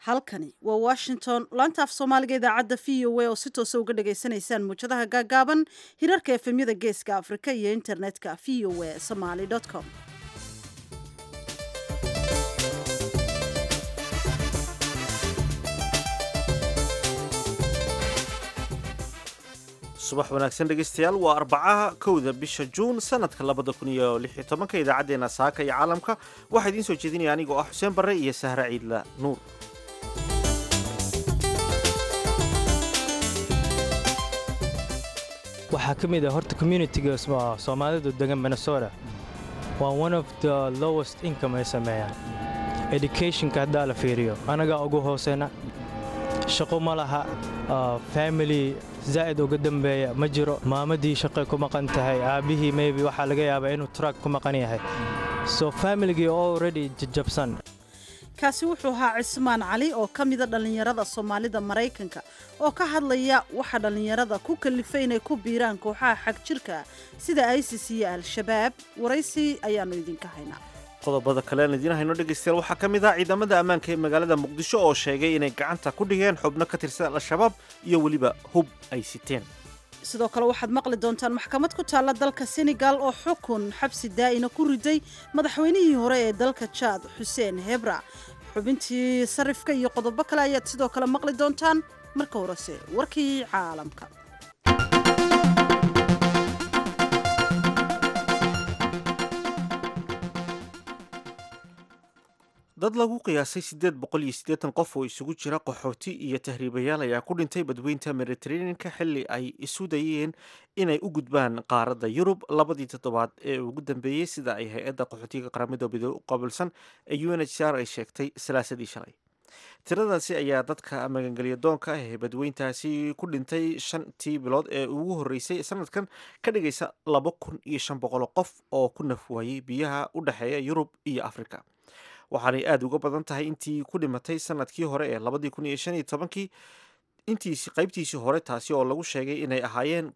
halkani waa washington laanta af soomaaliga idaacadda v o a oo si toosa uga dhagaysanaysaan muujadaha gaagaaban hirarka efemyada geeska afrika iyo internetka v o a somaly com subax wanaagsan dhegaystayaal waa arbacaha kowda bisha juun sanadka 2016 idaacaddeenna saaka iyo caalamka waxaa idiin soo jeedinaya anigoo ah xuseen barre iyo sahra ciidla nuur. waxaa ka mid ah horta communitiga soomaalidu degan Minnesota waa one of the lowest income ay sameeyaan educationka haddaa la fiiriyo anagaa ugu hooseyna shaqo ma laha family zaa'id uga dambeeya ma jiro maamadii shaqay ku maqan tahay aabihii maybe waxaa laga yaabaa inuu truck ku maqan yahay so familygii already jajabsan. kaasi wuxuu ahaa cismaan cali oo ka mida dhallinyarada soomaalida maraykanka oo ka hadlaya waxa dhallinyarada ku kalifay inay ku biiraan kooxaha xag jirka sida ISIS iyo al-shabaab. waraysi ayaanu idinka haynaa. qodobada kale aan idiin hayno dhegaystayaal waxaa ka mid ah ciidamada ammaanka ee magaalada muqdisho oo sheegay inay gacanta ku dhigeen xubno ka tirsan al-shabaab iyo weliba hub ay siteen. sidoo kale waxaad maqli doontaan maxkamad ku taalla dalka Senegal oo xukun xabsi daa'ina ku riday madaxweynihii hore ee dalka Chad Hussein Hebra. xubintii sarifka iyo qodobo kale ayaad sidoo kale maqli doontaan. marka horese warkii caalamka. dad lagu qiyaasay 880 qof oo isugu jira qaxooti iyo tahriibayaal ayaa ku dhintay badweynta Mediterranean-ka xilli ay isu dayeen inay u gudbaan qaaradda Yurub labadii toddobaad ee ugu dambeeyay sida ay hay-adda qaxootiga qaramada midoobay u qabilsan ee UNHCR ay sheegtay salaasadii shalay. tiradaasi ayaa dadka magangelya doonka ah ee badweyntaasi ku dhintay 5 bilood ee ugu horeysay sanadkan ka dhigaysa 2500 qof oo ku nafwaayay biyaha u dhaxeeya Yurub iyo Afrika. waxaanay aad uga badan tahay intii ku dhimatay sanadkii hore ee 2015 intiisi qaybtiisii hore taasi oo lagu sheegay inay ahaayeen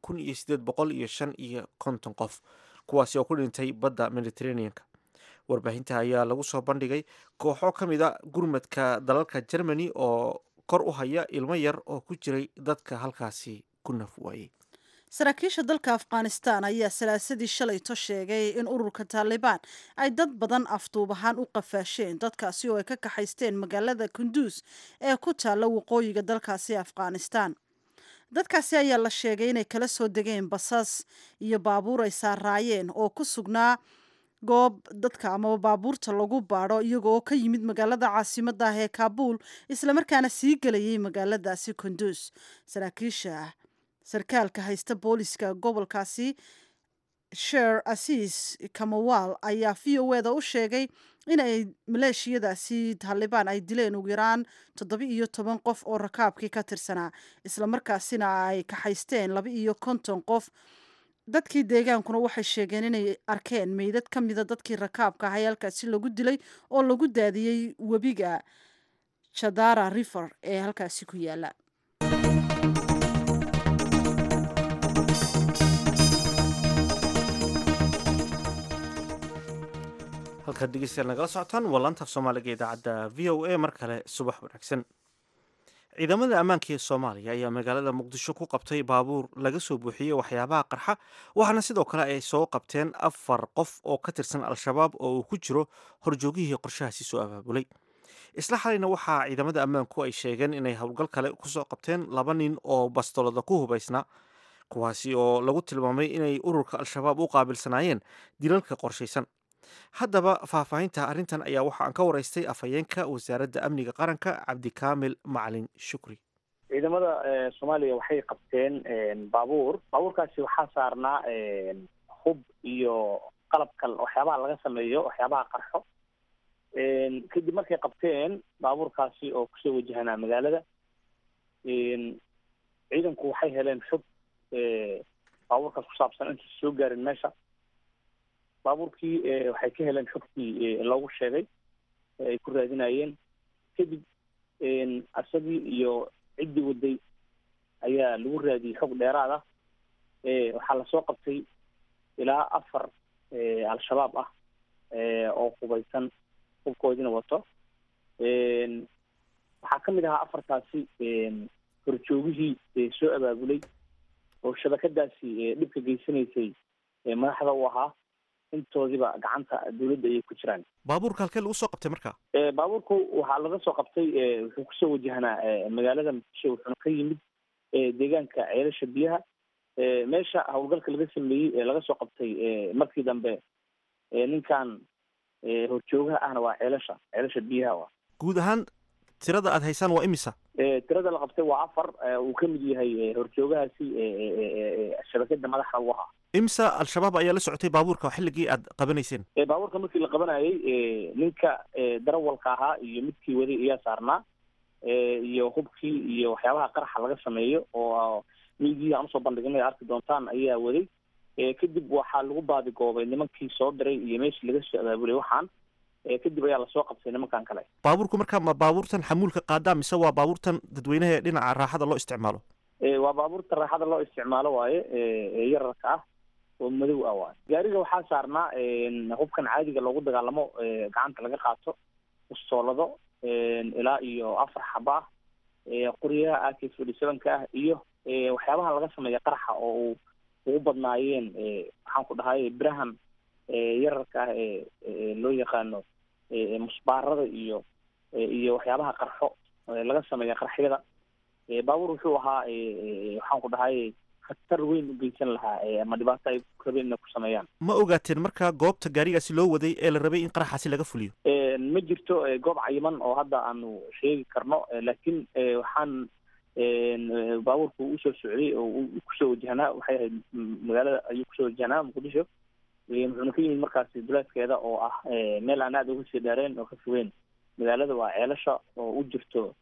1850 qof kuwaasi oo ku dhintay badda Mediterranean-ka. warbaahinta ayaa lagu soo bandhigay kooxo ka mid a gurmadka dalalka Germany oo kor u haya ilmo yar oo ku jiray dadka halkaasi ku nafwaayay. saraakiisha dalka Afghanistan ayaa salaasadii shalayto sheegay in ururka Taliban ay dad badan afduub ahaan u qafaasheen dadkaasi oo ay ka kaxaysteen magaalada Kunduz ee ku taalla waqooyiga dalkaasi Afghanistan. dadkaasi ayaa la sheegay inay kala soo degeen basas iyo baabuur ay saaraayeen oo ku sugnaa goob dadka ama baabuurta lagu baadho iyagoo ka yimid magaalada caasimadda ah ee Kabul isla markaana sii gelayay magaaladaasi Kunduz. sarkaalka haysta booliska gobolkaasi Sher Aziz Kamawal ayaa VOA-da u sheegay in ay maleeshiyadaasi Taliban ay dileen ugu yaraan 17 qof oo rakaabkii ka tirsanaa isla markaasina ay kaxaysteen 52 qof. dadkii deegaankuna waxay sheegeen inay arkeen meydad ka mida dadkii rakaabka ahaa halkaasi lagu dilay oo lagu daadiyey webiga Chadara River ee halkaasi ku yaala. halkaad dhegeystayaal nagala socotaan waa laanta af soomaaliga idaacadda v o a mar kale subax wanaagsan. ciidamada ammaanka ee Soomaaliya ayaa magaalada Muqdisho ku qabtay baabuur laga soo buuxiyey waxyaabaha qarxa waxaana sidoo kale ay soo qabteen 4 qof oo ka tirsan al-shabaab oo uu ku jiro horjoogihii qorshahaasi soo abaabulay. isla xalayna waxaa ciidamada ammaanku ay sheegeen inay howlgal kale ku soo qabteen 2 nin oo bastolada ku hubaysnaa kuwaasi oo lagu tilmaamay inay ururka al-shabaab u qaabilsanaayeen dilalka qorshaysan. haddaba faahfaahinta arrintan ayaa waxa aan ka waraystay afhayeenka wasaaradda amniga qaranka Cabdikaamil Macalin Shukri. ciidamada Soomaaliya waxay qabteen baabuurkaasi waxaa saarnaa hub iyo qalabka waxyaabaha laga sameeyo waxyaabaha qarxo. kadib markay qabteen baabuurkaasi oo kusoo wajahanaa magaalada ciidanku waxay heleen xog baabuurkaas ku saabsan inta soo gaarin meesha. baabuurkii waxay ka heleen xogtii loogu sheegay ay ku raadinayeen. kadib asagii iyo ciddii waday ayaa lagu raadiyey xog dheeraad ah. waxaa lasoo qabtay ilaa 4 al-shabaab ah oo hubaysan hubkoodina wato. waxaa ka mid ahaa afartaasi horjoogihii soo abaabulay oo shabakadaasi dhibka geysanaysay madaxda u ahaa intoodiiba gacanta dawladda ayay ku jiraan. baabuurka halkee lagu soo qabtay marka? baabuurku waxaa laga soo qabtay wuxuu kusoo wajahnaa magaalada muqdisho, wuxuuna ka yimid deegaanka ceelasha biyaha. meesha howlgalka laga sameeyey laga soo qabtay markii dambe ninkan horjoogaha ahna waa ceelasha biyaha. guud ahaan tirada aad haysaan waa imisa? tirada la qabtay waa 4. uu ka mid yahay horjoogahaasi shabakada madaxda u ahaa. imisa al-shabaab ayaa la socotay baabuurka xilligii aad qabanayseen? baabuurka markii la qabanayay ninka darawalka ahaa iyo midkii waday ayaa saarnaa, iyo hubkii iyo waxyaabaha qaraxa laga sameeyo oo miidiya aan usoo bandhignay arki doontaan ayaa waday. kadib waxaa lagu baadigoobay nimankii soo diray iyo meeshii laga soo abaabulay waxaan. kadib ayaa lasoo qabtay nimankan kale. baabuurku marka ma baabuurtan xamuulka qaadaa mise waa baabuurtan dadweynaha ee dhinaca raaxada loo isticmaalo? waa baabuurta raaxada loo isticmaalo waaye, yararka ah oo madow ah waaye. gaariga waxaa saarnaa hubkan caadiga loogu dagaalamo, gacanta laga qaato, ustoolado ilaa iyo 4 xaba ah, qoryaha AK-47 ah iyo waxyaabaha laga sameeya qaraxa oo ugu badnaayeen waxaan ku dhahay birahan yararka ah loo yaqaano musbaarada iyo waxyaabaha qarxo laga sameeya qaraxyada. baabuur wuxuu ahaa waxaan ku dhahay khatar weyn u geysan lahaa ama dhibaato ay rabeen inay ku sameeyaan. ma ogaateen marka goobta gaarigaasi loo waday ee la rabay in qaraxaasi laga fuliyo? ma jirto goob cayiman oo hadda aanu sheegi karno, laakiin waxaan baabuurku usoo socday oo kusoo wajahnaa waxay ahayd magaalada ayuu kusoo wajahnaa muqdisho. wuxuuna ka yimid markaasi duleedkeeda oo ah meel aan aada uga sii dheereen oo ka fogeen magaalada. waa ceelasha oo u jirto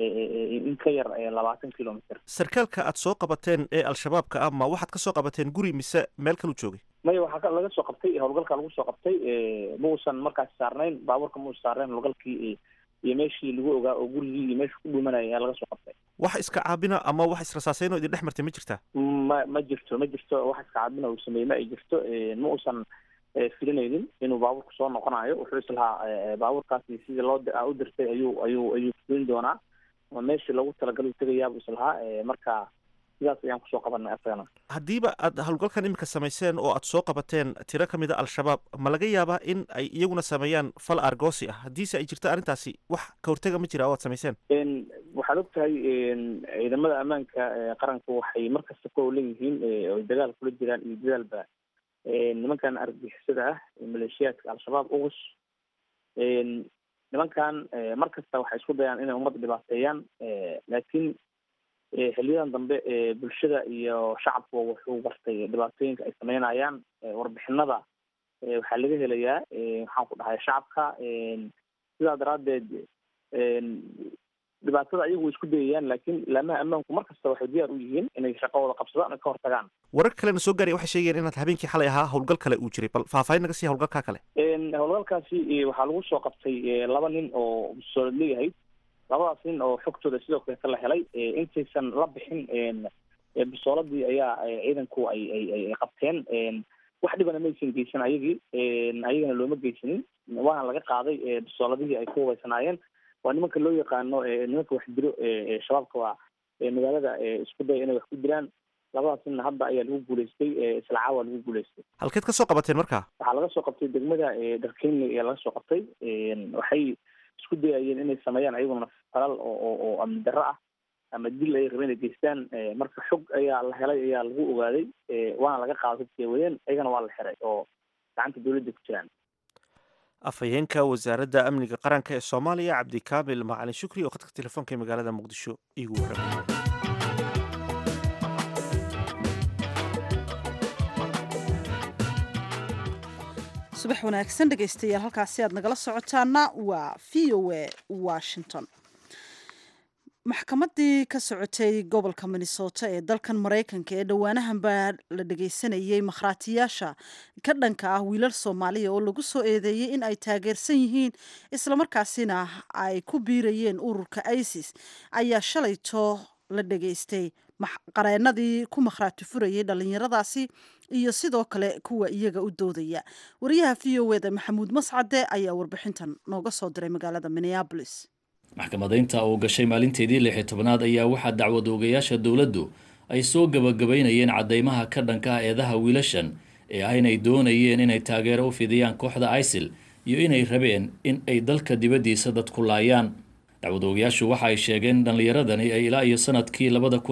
in ka yar 20 kilomitr. sarkaalka aad soo qabateen ee al-shabaabka ah ma waxaad ka soo qabateen guri mise meel kaluu joogay? maya, waxaa laga soo qabtay howlgalka lagu soo qabtay. ma uusan markaasi saarnayn baabuurka, ma uusan saarnayn howlgalkii iyo meeshii lagu ogaa oo gurigii iyo meesha ku dhuumanaya ayaa laga soo qabtay. wax iska caabina ama wax israsaaseyn oo idin dhex martay ma jirtaa? ma jirto wax iska caabina uu sameeyey ma ay jirto. ma uusan filinaynin inuu baabuurku soo noqonayo. wuxuu islahaa baabuurkaasi sidii loo u dirtay ayuu fulin doonaa, ama meeshii loogu talagalay tegayaabuu islahaa. marka sidaas ayaan kusoo qabanay asagana. haddiiba aad howlgalkan iminka samayseen oo aad soo qabateen tiro ka mid a al-shabaab, ma laga yaabaa in ay iyaguna sameeyaan fal argoosi ah? haddiise ay jirto arrintaasi wax ka hortaga ma jira oo aad samayseen? waxaad og tahay ciidamada ammaanka qaranka waxay markasta ku howlan yihiin oy dagaal kula jiraan iyo dadaalba nimankan argagixisada ah maleeshiyaadka al-shabaab ugus. nimankan markasta waxay isku dayaan inay ummadda dhibaateeyaan, laakiin xiliyadan dambe bulshada iyo shacabku wuxuu bartay dhibaatooyinka ay sameynayaan. warbixinada waxaa laga helayaa waxaan ku dhahay shacabka. sidaa daraaddeed dhibaatada ayagu way isku dayayaan, laakiin laamaha ammaanku markasta waxay diyaar u yihiin inay shaqadooda qabsadaan, ka hortagaan. warar kalena soo gaaraya waxay sheegayeen inaad habeenkii xalay ahaa howlgal kale uu jiray, bal faahfaahin naga sii howlgalkaa kale. howlgalkaasi waxaa lagu soo qabtay 2 nin oo soolad leeyahay. 2daas nin oo xogtooda sidoo kaleeta la helay intaysan la bixin bisooladii ayaa ciidanku ay qabteen. wax dhibana maysan geysan ayagana looma geysanin, waana laga qaaday bisooladihii ay ku hubaysanaayeen. waa nimanka loo yaqaano nimanka wax dilo shabaabka. waa magaalada isku daya inay wax ku dilaan. 2daas ninna hadda ayaa lagu guulaystay, isla caawa lagu guulaystay. halkeed ka soo qabateen marka? waxaa laga soo qabtay degmada darkeni ayaa laga soo qabtay. waxay isku dayayeen inay sameeyaan ayaguna falal oo amni darro ah ama dil ay rabeen inay geystaan. marka xog ayaa la helay, ayaa lagu ogaaday, waana laga qaaday hubkii wadeen, ayagana waa la xiray oo gacanta dawladda ku jiraan. afhayeenka wasaaradda amniga qaranka ee soomaaliya cabdikaamil macalin shukri oo khadka telefoonka ee magaalada muqdisho iigu warramay. subax wanaagsan dhegaystayaal, halkaasi aad nagala socotaana waa v o a washington. maxkamadii ka socotay gobolka minnesota ee dalkan maraykanka ee dhowaanahan baa la dhagaysanayay makhraatiyaasha ka dhanka ah wiilal soomaaliya oo lagu soo eedeeyey in ay taageersan yihiin islamarkaasina ay ku biirayeen ururka isis ayaa shalayto la dhagaystay qareenadii ku makhraati furayay dhalinyaradaasi iyo sidoo kale kuwa iyaga u doodaya. wariyaha v o eda maxamuud mascade ayaa warbixintan nooga soo diray magaalada minneabolis. maxkamadaynta oo gashay maalinteedii 16aad ayaa waxaa dacwad oogayaasha dowladdu ay soo gabagabaynayeen cadeymaha ka dhanka ah eedaha wiilashan ee ah inay doonayeen inay taageero u fidiyaan kooxda ISIL iyo inay rabeen in ay dalka dibaddiisa dad ku laayaan. dacwad oogayaashu waxa ay sheegeen in dhallinyaradani ay ilaa iyo sanadkii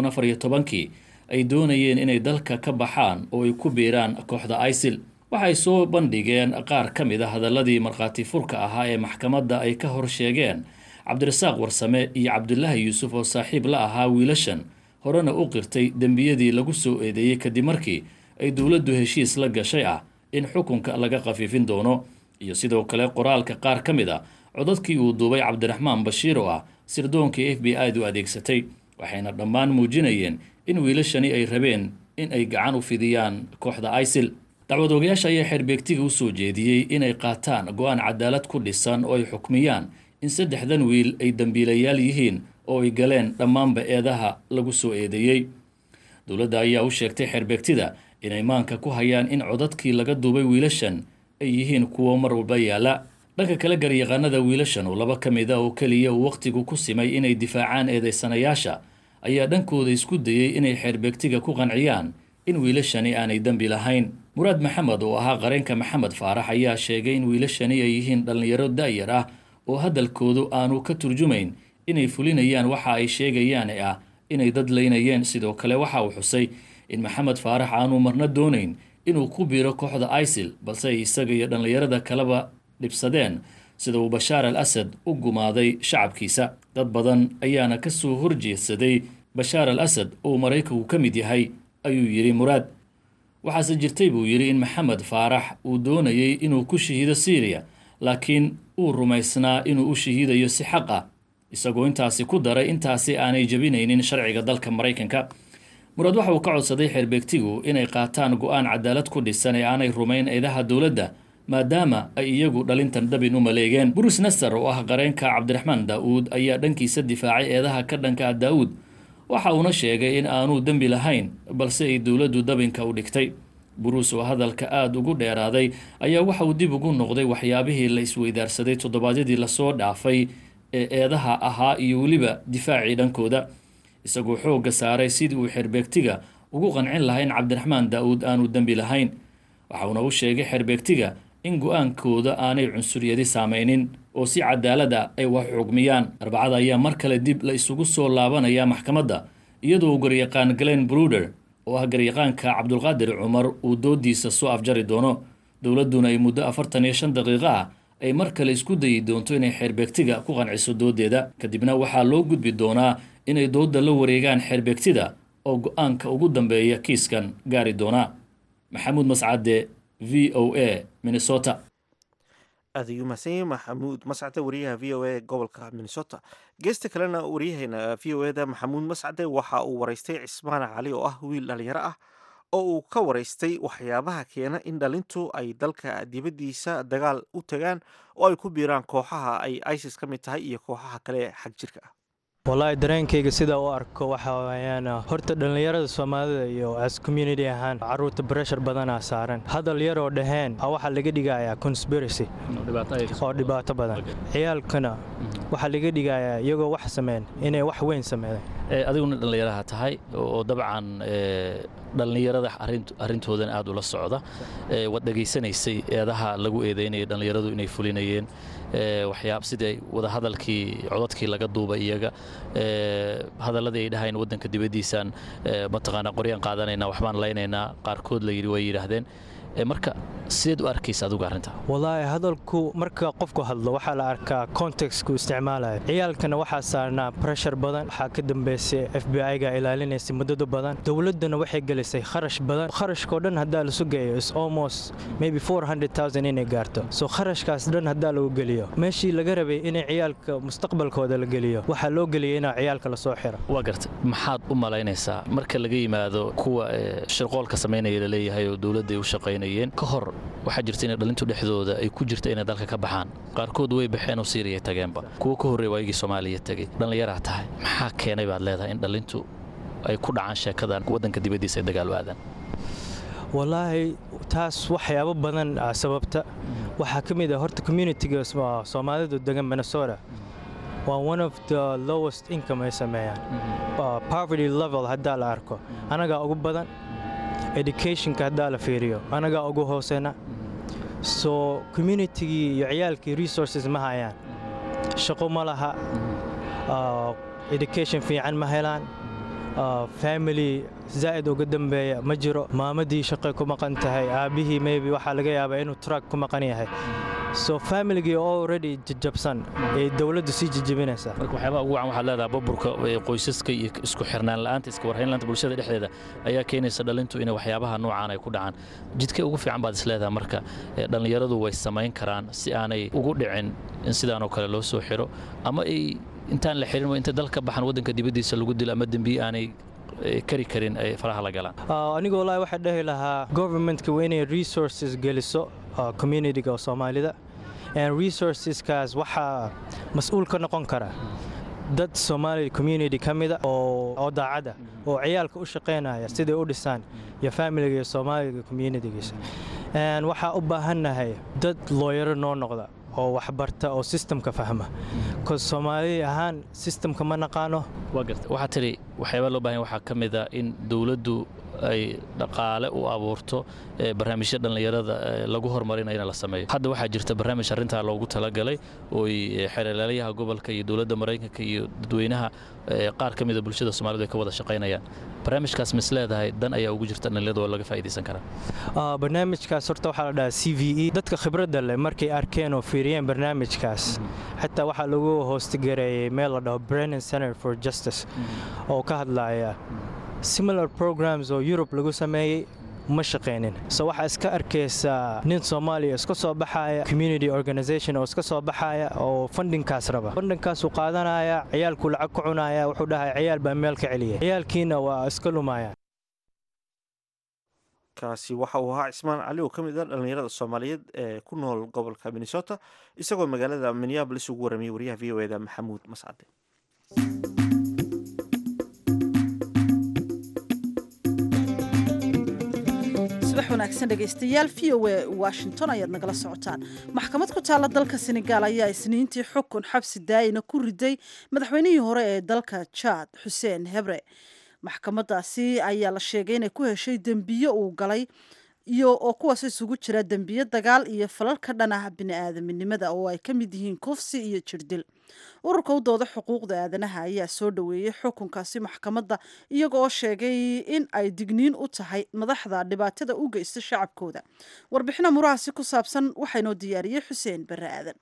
2014 ay doonayeen inay dalka ka baxaan oo ay ku biiraan kooxda ISIL. waxay soo bandhigeen qaar ka mid ah hadaladii markhaati furka ahaa ee maxkamadda ay ka hor sheegeen cabdirasaaq warsame iyo cabdulaahi yuusuf oo saaxiib la ahaa wiilashan horena u qirtay dembiyadii lagu soo eedeeyey kadib markii ay dowladdu heshiis la gashay ah in xukunka laga khafiifin doono, iyo sidoo kale qoraalka qaar ka mid a codadkii uu duubay cabdiraxmaan bashiir oo ah sirdoonkii FBI-du adeegsatay, waxayna dhammaan muujinayeen in wiilashani ay rabeen in ay gacan u fidiyaan kooxda ISIL. dacwad oogayaasha ayaa xeerbeegtiga u soo jeediyey inay qaataan go-aan cadaalad ku dhisan oo ay xukmiyaan in 3 wiil ay dambiilayaal yihiin oo ay galeen dhammaanba eedaha lagu soo eedeeyey. dowladda ayaa u sheegtay xeerbeegtida inay maanka ku hayaan in codadkii laga duubay wiilashan ay yihiin kuwo mar walba yaala. dhanka kale garyaqaanada wiilashan oo 2 ka mid ah oo keliya uu waqtigu ku simay inay difaacaan eedeysanayaasha ayaa dhankooda isku dayey inay xeerbeegtiga ku qanciyaan in wiilashani aanay dembi lahayn. muraad maxamed oo ahaa qareenka maxamed faarax ayaa sheegay in wiilashani ay yihiin dhallinyaro da'yar ah oo hadalkoodu aanu ka turjumayn inay fulinayaan waxa ay sheegayaan ee ah inay dad leynayeen. sidoo kale waxa uu xusay in maxamed faarax aanu marna doonayn inuu ku biiro kooxda ISIL, balse ay isaga iyo dhallinyarada kaleba dhibsadeen sida uu Bashaar al-Asad u gumaaday shacabkiisa. dad badan ayaana ka soo horjeedsaday Bashaar al-Asad oo Maraykanku ka mid yahay, ayuu yiri muraad. waxaase jirtay buu yiri in maxamed faarax uu doonayay inuu ku shahiido Syria, laakiin uu rumaysnaa inuu u shahiidayo si xaq ah, isagoo intaasi ku daray intaasi aanay jabinaynin sharciga dalka Maraykanka. muraad waxa uu ka codsaday xeerbeegtigu inay qaataan go-aan cadaalad ku dhisan ee aanay rumayn eedaha dowladda maadaama ay iyagu dhalintan dabin u maleegeen. Bruce Nasser oo ah qareenka Cabdiraxmaan Daawud ayaa dhankiisa difaacay eedaha ka dhanka Daawud, waxa uuna sheegay in aanu dembi lahayn balse ay dowladdu dabinka u dhigtay. Bruce oo hadalka aad ugu dheeraaday ayaa waxa uu dib ugu noqday waxyaabihii la isweydaarsaday toddobaadyadii la soo dhaafay ee eedaha ahaa iyo weliba difaacii dhankooda, isagoo xoogga saaray sidii uu xeerbeegtiga ugu qancin lahaa in Cabdiraxmaan Daawud aanu dembi lahayn. waxa uuna u sheegay xeerbeegtiga in go-aankooda aanay cunsuriyadi saameynin oo si cadaalad ah ay wax xugmiyaan. Arbacada ayaa mar kale dib la isugu soo laabanaya maxkamadda iyadoo garyaqaan Glenn Bruder oo ah garyaqaanka Cabdulqaadir Cumar uu doodiisa soo afjari doono. dowladduna ay muddo 45 daqiiqo ah ay mar kale isku dayi doonto inay xeerbeegtiga ku qanciso doodeeda, kadibna waxaa loo gudbi doonaa inay doodda la wareegaan xeerbeegtida oo go-aanka ugu dambeeya kiiskan gaari doona. maxamuud mascade, VOA, Minnesota. aad ayuu mahadsan yahay maxamuud mascade, wariyaha VOA gobolka Minnesota. geesta kalena wariyahayna VOA-da maxamuud mascade waxa uu waraystay Cismaan Cali oo ah wiil dhalinyaro ah oo uu ka waraystay waxyaabaha keena in dhalintu ay dalka dibaddiisa dagaal u tagaan oo ay ku biiraan kooxaha ay ISIS ka mid tahay iyo kooxaha kale xag jirka ah. والله dareenkayga sida uu arko waxa weeyaan horta dhalinyarada Soomaalida iyo as community ahaan caruurta pressure badan saaran hadal yar oo dhaheen waxa laga dhigayaa conspiracy oo dhibaato badan ciyaalkana waxa laga dhigayaa iyagoo wax sameeyeen inay wax weyn sameeyeen. adiguna dhalinyaraha tahay oo dabcan dhalinyarada arintoodan aad ula socda wad dhageysanaysay eedaha lagu eedeynay dhalinyaradu inay fulinayeen waxyaab sidii wada hadalkii codadkii laga duubay iyaga hadaladii ay dhahayn wadanka dibadiisan mataqaana qoryaan qaadanayna waxbaan leenaynaa qaarkood la yiri way yiraahdeen marka sidoo arkaysa adigu arinta wallahi hadalku marka qofku hadlo waxa la arkaa context ku isticmaalayo ciyaalkana waxa saarnaa pressure badan waxa ka dambeysay FBI-ga ilaalinaysa muddo badan dawladana waxay galisay kharash badan kharashka dhan hadaa la sugayo is almost maybe 400,000 inay gaarto so kharashkaas dhan hadaa lagu galiyo meeshii laga rabay inay ciyaalka mustaqbalkooda la galiyo waxa loo galiyay in ciyaalka la soo xiro waa gartay maxaad u malaynaysaa marka laga yimaado kuwa shirqoolka sameynaya la leeyahay oo dawladda u shaqeynayeen ka hor waxa jirta in dhalintu dhexdooda ay ku jirta inay dalka ka baxaan qaarkood way baxeen oo Syria tageenba kuwa ka horeeyay waayigi Soomaaliya tagay dhalinyaro tahay maxaa keenay baad leedahay in dhalintu ay ku dhacaan sheekadan wadanka dibadiisa ay dagaal waadan wallahi taas waxyaabo badan sababta waxa kamid ah horta community-ga Soomaalidu degan Minnesota waa one of the lowest income ay sameeyaan poverty level haddaa la arko anagaa ugu badan educationka haddaa la fiiriyo anagaa ugu hooseyna so communitygii iyo ciyaalkii resources ma hayaan shaqo ma laha education fiican ma helaan family zaa'id uga dambeeya ma jiro maamadii shaqay ku maqan tahay aabihii maybe waxaa laga yaabaa inuu truck ku maqan yahay so familygii already jajabsan ee dawladdu sii jajabinaysaa marka waxyaabaha ugu wacan waxaad leedahay burburka qoysaska iyo isku xirnaan la'aanta iska warhayn la'aanta bulshada dhexdeeda ayaa keenaysa dhalintu inay waxyaabaha noocaan ay ku dhacaan jidkay ugu fiican baad isleedahay marka dhallinyaradu way samayn karaan si aanay ugu dhicin in sidaan oo kale loo soo xiro ama ay intaan la xirin inta dalka baxan waddanka dibaddiisa lagu dilo ama dembiye aanay kari karin ay faraha la galaan anigu wallaahi waxaan dhahi lahaa governmentka waa inay resources geliso communityga Soomaalida and resourceskaas waxaa mas'uul ka noqon kara dad Somali community kamida oo daacada oo ciyaalka u shaqeynaya sidii u dhisaan iyo family-ga Soomaaliga community-giisa and waxaa u baahanahay dad lawyer noo noqda oo wax barta oo systemka fahma because Soomaali ahaan systemka ma naqaano waxa tiri waxyaabo loo baahan waxa kamida in dawladdu ay dhaqaale u abuurto barnaamijyada dhalinyarada lagu horumarinayo la sameeyo hadda waxa jirta barnaamij arinta loogu talagalay oo xeelalayaha gobolka iyo dawladda Mareykanka iyo dadweynaha qaar kamid ah bulshada Soomaaliyeed ay ka wada shaqeynayaan barnaamijkaas misleedahay dan ayaa ugu jirta dhalinyarada oo laga faa'iideysan kara barnaamijkaas horta waxa la dhahaa CVE dadka khibradda leh markay arkeen oo fiiriyeen barnaamijkaas xataa waxa lagu hoostigareeyay meel la dhaho Brennan Center for Justice oo ka hadlaya similar programs oo Europe lagu sameeyay ma shaqeynin so waxa iska arkaysa nin Soomaaliya iska soo baxaya community organization oo iska soo baxaya oo fundingkaas raba fundingkaas uu qaadanaya ciyaalku lacag ku cunaya wuxuu dhahay ciyaal baa meel ka celiyay ciyaalkiina waa iska lumaya kaasi waxa uu ahaa Cismaan Cali oo kamid ah dhalinyarada Soomaaliyeed ee ku nool gobolka Minnesota isagoo magaalada Minneapolis ugu waramiyay wariyaha VOA-da Maxamuud Mascade wanaagsan dhegaystayaal VOA Washington ayaad nagala socotaan maxkamad ku taala dalka Senegal ayaa isniintii xukun xabsi daayina ku riday madaxweynihii hore ee dalka Chad Hussein Hebre maxkamadaasi ayaa la sheegay inay ku heshay dambiyo uu galay iyo oo kuwaas isugu jira dambiyo dagaal iyo falal ka dhan ah bini'aadamnimada oo ay ka mid yihiin kufsi iyo jirdil ururka u dooda xuquuqda aadanaha ayaa soo dhaweeyay xukunkaasi maxkamadda iyagoo sheegay in ay digniin u tahay madaxda dhibaatada u geysta shacabkooda warbixina muraasi ku saabsan waxaynoo diyaariyey Xuseen Barre Aadan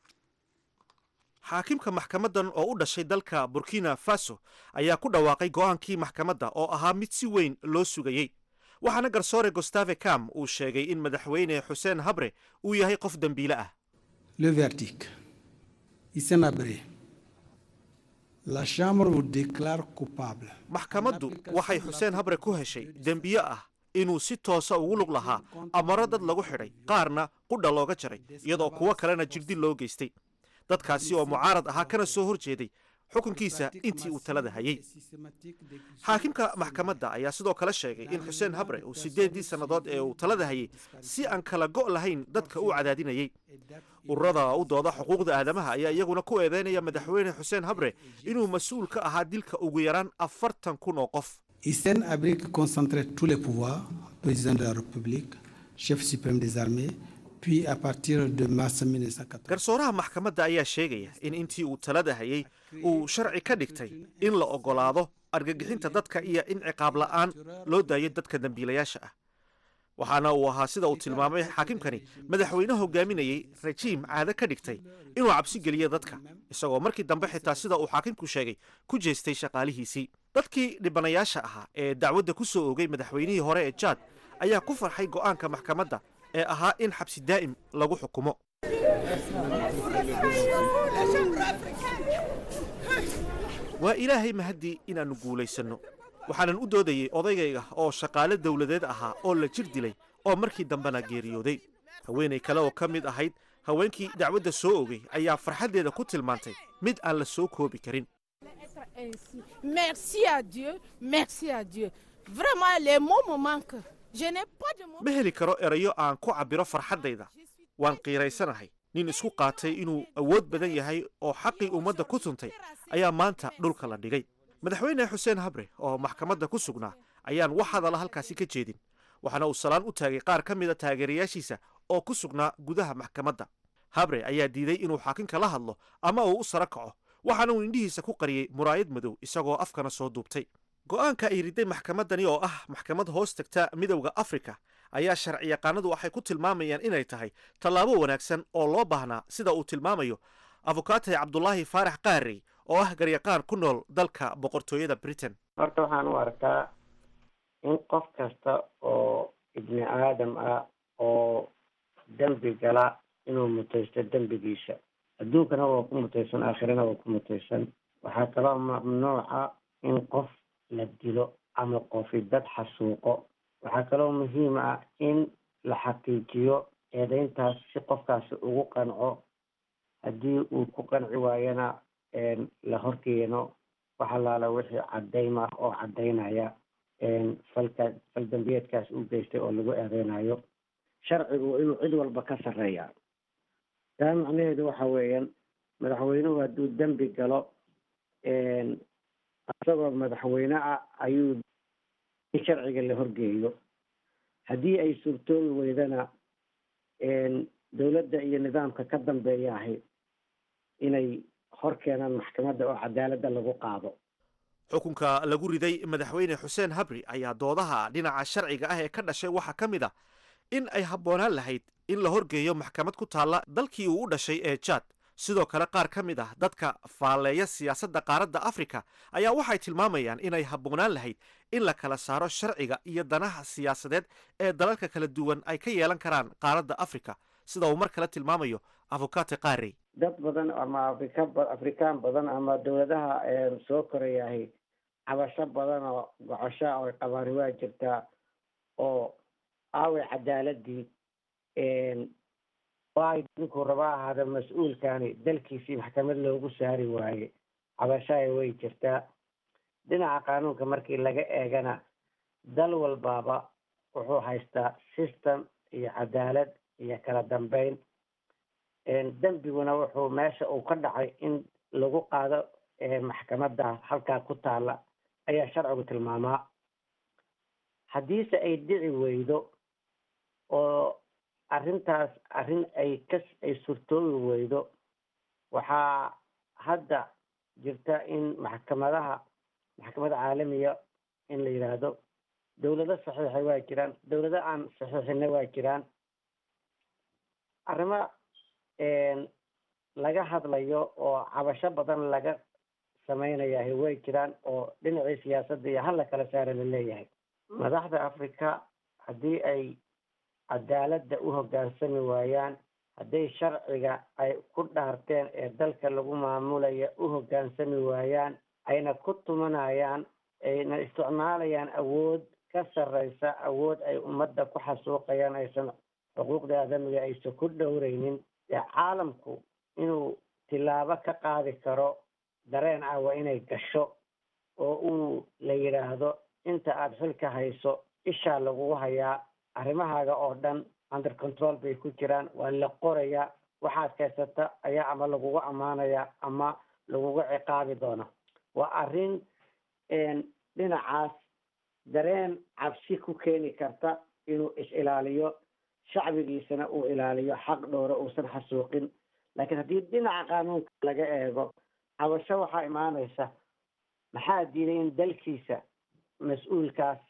xaakimka maxkamadan oo u dhashay dalka Burkina Faso ayaa ku dhawaaqay go'aankii maxkamadda oo ahaa mid si weyn loo sugayay waxaana garsoore Gustave Cam uu sheegay in madaxweyne Hussein Habre uu yahay qof dambiile ah le verdict Hussein Habre la chambre vous déclare coupable maxkamaddu waxay Hussein Habre ku heshay dambiye ah inuu si toos ah ugu lug lahaa amaro dad lagu xidhay qaarna qudha looga jaray iyadoo kuwa kalena jirdil loo geystay dadkaasi oo mucaarad ahaa kana soo horjeeday xukunkiisa intii uu talada hayay xaakimka maxkamadda ayaa sidoo kale sheegay in Hussein Habre uu 8 sanadood ee uu talada hayay si aan kala go' lahayn dadka uu cadaadinayay ururada u dooda xuquuqda aadamaha ayaa iyaguna ku eedeynaya madaxweyne Hussein Habre inuu mas'uul ka ahaa dilka ugu yaraan 40,000 oo qof Hussein Habre concentrait tous les pouvoirs président de la République chef suprême des armées puis à partir de mars 1914 garsooraha maxkamadda ayaa sheegaya in intii uu talada hayay uu sharci ka dhigtay in la ogolaado argagixinta dadka iyo in ciqaab la'aan loo daayo dadka dambiilayaasha ah waxaana uu ahaa sida uu tilmaamay xaakimkani madaxweyne hogaaminayay rajiim caado ka dhigtay inuu cabsi geliyo dadka isagoo markii dambe xitaa sida uu xaakimku sheegay ku jeestay shaqaalihiisii dadkii dhibanayaasha ahaa ee dacwadda ku soo oogay madaxweynihii hore ee Chad ayaa ku farxay go'aanka maxkamadda ee ahaa in xabsi daa'im lagu xukumo waa ilaahay mahadii inaanu guulaysanno waxaanan u doodayay odaygayga oo shaqaale dawladeed ahaa oo la jir dilay oo markii dambena geeriyooday haweenay kale oo ka mid ahayd haweenkii dacwadda soo oogay ayaa farxaddeeda ku tilmaantay mid aan la soo koobi karin Merci à Dieu. Vraiment, les mots me manquent. Je n'ai pas de mots. ma heli karo erayo aan ku cabiro farxaddayda waan qiiraysanahay nin isku qaatay inuu awood badan yahay oo xaqii ummadda ku tuntay ayaa maanta dhulka la dhigay. madaxweyne xuseen habre oo maxkamadda ku sugnaa ayaan wax hadala halkaasi ka jeedin, waxaana uu salaan u taagay qaar ka mid a taageerayaashiisa oo ku sugnaa gudaha maxkamadda. habre ayaa diiday inuu xaakinka la hadlo ama uu u sara kaco, waxaana uu indhihiisa ku qariyey muraayad madow isagoo afkana soo duubtay. go'aanka ay riday maxkamaddani oo ah maxkamad hoos tagta midowda afrika ayaa sharci yaqaanadu waxay ku tilmaamayaan inay tahay tallaabo wanaagsan oo loo baahnaa, sida uu tilmaamayo abukaate cabdulaahi faarax qaarey oo ah garyaqaan ku nool dalka boqortooyada britain. horta waxaan u arkaa in qof kasta oo ibni aadam ah oo dembi gala inuu mutaysto dembigiisa, adduunkana waa ku mutaysan, aakhirana waa ku mutaysan. waxaa kaloo mamnuuca in qof la dilo ama qofi dad xasuuqo. waxaa kaloo muhiim ah in la xaqiijiyo eedeyntaas si qofkaasi ugu qanco. haddii uu ku qanci waayana la horkeeno wax allaala wixii caddayn ah oo caddaynaya fal dambiyeedkaas uu geystay oo lagu eedeynayo. sharcigu inuu cid walba ka sarreeya. taa macnaheedu waxa weeyaan madaxweynuhu hadduu dembi galo isagoo madaxweyne ah ayuu in sharciga la horgeeyo. haddii ay suurtoobi weydana dowladda iyo nidaamka ka dambeeyahay inay hor keenaan maxkamadda oo cadaaladda lagu qaado. xukunka lagu riday madaxweyne xuseen habre ayaa doodaha dhinaca sharciga ah ee ka dhashay waxaa ka mid ah in ay habboonaan lahayd in la horgeeyo maxkamad ku taalla dalkii uu u dhashay ee jaad. sidoo kale qaar ka mid ah dadka faalleeya siyaasadda qaaradda afrika ayaa waxay tilmaamayaan inay habboonaan lahayd in la kala saaro sharciga iyo danaha siyaasadeed ee dalalka kala duwan ay ka yeelan karaan qaaradda afrika, sida uu mar kale tilmaamayo abukaate qaarey. dad badan ama afrikaan badan ama dowladaha soo korayahay cabasho badan oo gocosho oo qabaani waa jirtaa oo aaway cadaaladii ay ninkuu raba ahaada mas-uulkani dalkiisii maxkamad loogu saari waaye. cabashaha way jirtaa. dhinaca qaanuunka markii laga eegana dal walbaaba wuxuu haystaa system iyo cadaalad iyo kala dambeyn. dembiguna wuxuu meesha uu ka dhacay in lagu qaado maxkamadda halkaa ku taalla ayaa sharcigu tilmaamaa. haddiise ay dhici weydo oo arrintaas arrin ay surtoobi weydo, waxaa hadda jirta in maxkamad caalamiya in la yidhaahdo dowlado saxiixa waa jiraan, dowlado aan saxiixina waa jiraan. arrimo laga hadlayo oo cabasho badan laga samaynayahay way jiraan oo dhinacii siyaasadda iyo hala kala saara la leeyahay. madaxda africa haddii ay cadaaladda u hoggaansami waayaan, hadday sharciga ay ku dhaarteen ee dalka lagu maamulaya u hoggaansami waayaan, ayna ku tumanayaan, ayna isticmaalayaan awood ka sarreysa awood ay ummadda ku xasuuqayaan, aysan xuquuqda aadamiga aysan ku dhowreynin, ee caalamku inuu tilaabo ka qaadi karo dareen ah waa inay gasho oo uu la yidhaahdo inta aada xilka hayso ishaa lagugu hayaa, arrimahaaga oo dhan under control bay ku jiraan, waa la qorayaa, waxaad kaysata ayaa ama lagugu ammaanaya ama lagugu ciqaabi doona. waa arrin dhinacaas dareen cabsi ku keeni karta inuu is-ilaaliyo, shacbigiisana uu ilaaliyo, xaq dhowra uusan xasuuqin. laakiin haddii dhinaca qaanuunka laga eego cabasho waxaa imaanaysa, maxaa diiday in dalkiisa mas-uulkaas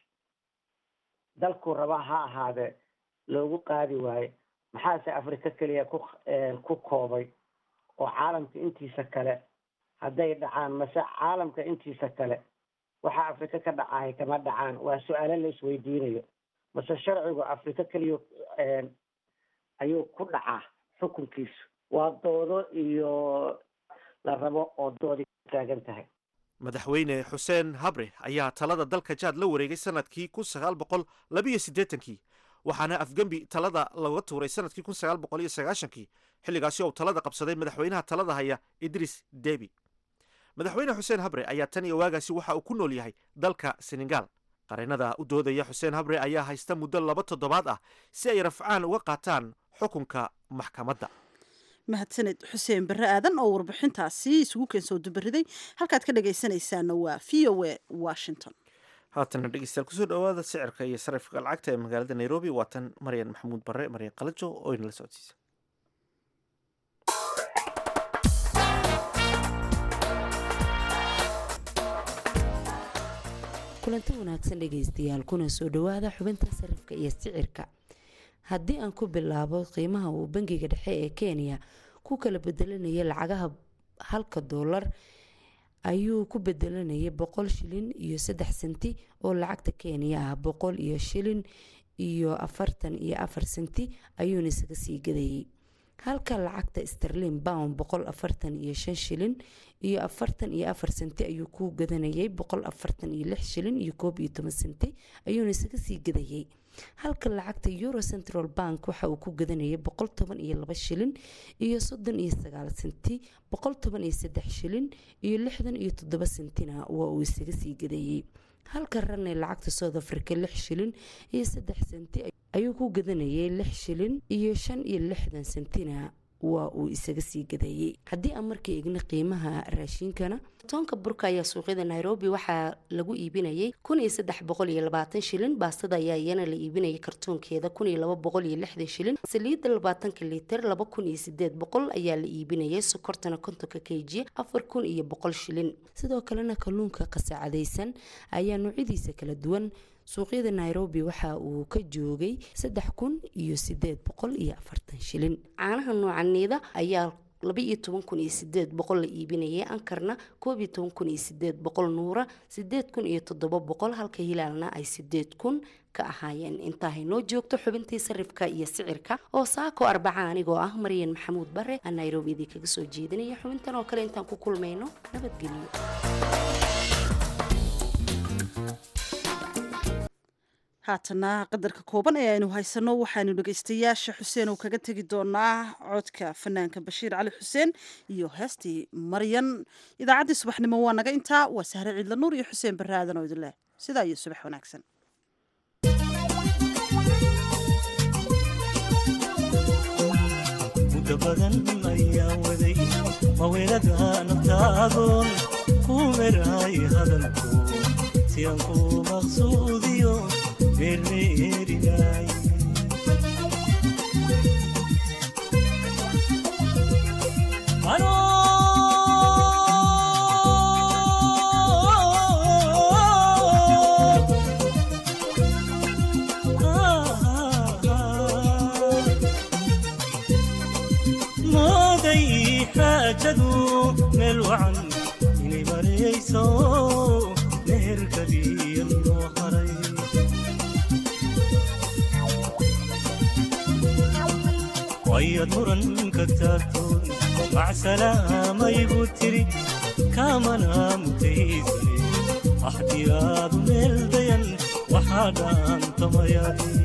dalkuu rabaa ha ahaadee loogu qaadi waayo? maxaase afrika keliya ku koobay oo caalamka intiisa kale hadday dhacaan mase caalamka intiisa kale waxa afrika ka dhacahay kama dhacaan? waa su-aalo la isweydiinayo. mase sharcigu afrika keliya ayuu ku dhacaa xukunkiisu? waa doodo iyo la rabo oo doodi ka taagan tahay. madaxweyne xuseen habre ayaa talada dalka jaad la wareegay sanadkii 1982 waxaana afgembi talada laga tuuray sanadkii 1990 xilligaasi oo talada qabsaday madaxweynaha talada haya idris debi. madaxweyne xuseen habre ayaa tan iyo waagaasi waxa uu ku nool yahay dalka senegal. qareennada u doodaya xuseen habre ayaa haysta muddo 2 toddobaad ah si ay rafcaan uga qaataan xukunka maxkamadda. mahadsaned xuseen barre aadan oo warbixintaasi isugu keensoo dubariday halkaad ka dhagaysanaysaana waa v o a washington haatana dhegeystayaal kusoo dhawaada sicirka iyo sarifka lacagta ee magaalada nairobi waa tan maryan maxamuud barre maryan qalajo oo inala socodsiisa kulanti wanaagsan dhegaystayaal kuna soo dhawaada xubinta sarifka iyo sicirka. haddii aan ku bilaabo qiimaha uu bangiga dhexe ee Kenya ku kala bedelanaya lacagaha halka dollar ayuu ku bedelanayay 100 shilin iyo 3 senti oo lacagta Kenya ah 100 iyo shilin iyo 44 senti ayuu isaga sii gadayay halka lacagta sterling pound 145 shilin iyo 44 senti ayuu ku gadanayay 146 shilin iyo 12 senti ayuu isaga sii gadayay halka lacagta euro central bank waxa uu ku gadanayay 112 shilin iyo 39 senti 113 shilin iyo 67 sentina waa uu isaga sii gadayay halka ranay lacagta South Africa 6 shilin iyo 3 senti ayuu ku gadanayay 6 shilin iyo 65 sentina waa uu isaga sii gadayay haddii aan markii igna qiimaha raashinkana toonka burka ayaa suuqyada Nairobi waxaa lagu iibinayay 1320 shilin baastada ayaa iyana la iibinayay kartoonkeeda 1260 shilin saliidda 20 litir 2800 ayaa la iibinayay sokortana 50 kg 4100 shilin sidoo kalena kalluunka qasacadaysan ayaa noocyadiisa kala duwan suuqyada Nairobi waxa uu ka joogay 3840 shilin caanaha noocaneeda ayaa 12800 la iibinayay ankarna 12800 nuura 8700 halka hilaalna ay 8000 ka ahaayeen inta ay noo joogto xubintii sarifka iyo sicirka oo saako arbacaan anigoo ah Maryan Maxamuud Barre aan Nairobi kaga soo jeedinaya xubintan oo kale intaan ku kulmayno nabadgelyo haatana qadarka kooban ee aynu haysano waxaanu dhagaystayaasha xuseen oo kaga tagi doonaa codka fanaanka Bashiir Cali Xuseen iyo heestii Maryan idaacadii subaxnimo waa naga intaa waa Sahre Ciidla Nuur iyo Xuseen Barre Aadan oo idin leh sidaa iyo subax wanaagsan badan ayaa waday maweelada naftaadon ku meeray hadalku si aan ku maqsuudiyo meermeerinay حاجدو ملوعن إني بريسو نهر كبير وحري ويد مرن كتاتون مع سلامة يبوتري كامنا متيسري احتياض ملدين وحدان طمياري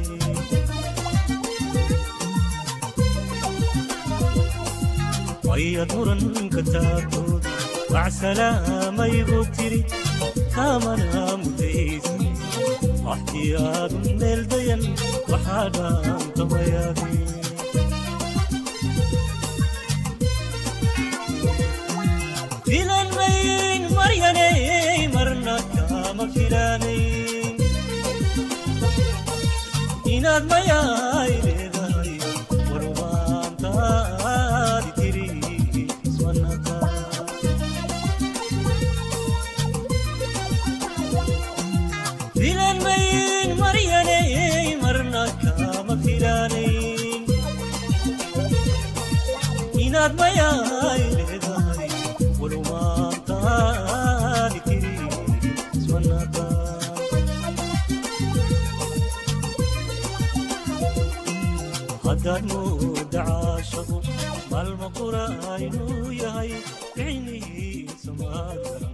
ويا دورن كتاتود مع سلامة يبوتري كامنا متيسي واحتياض ملدين وحدان طميابي فيلان مين مرياني مرنا كاما فيلانين إناد مياي لغاي وروان تادي تري فيلان مين مرياني مرنا كاما فيلانين إناد مياي لغاي ولو ما تاني تري سوناتا هدان مودع شبو مالما قرأينو يهي عيني سماتا